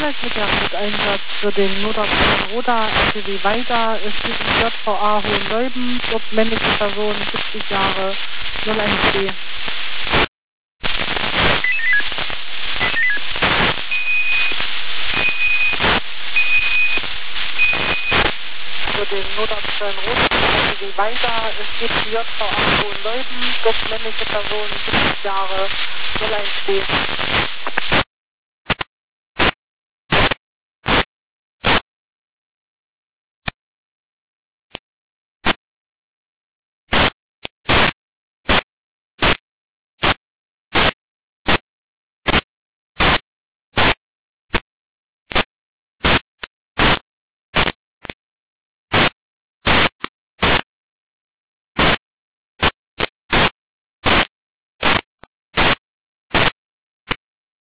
Vorwärts mit dem Einsatz für den Notarztverein Roda RTW weiter. Es geht um JVA Hohenleuben, dort männliche Person, 70 Jahre, 01B. Für den Notarztverein Roda RTW weiter. Es geht um JVA Hohenleuben, dort männliche Person, 70 Jahre, 01B.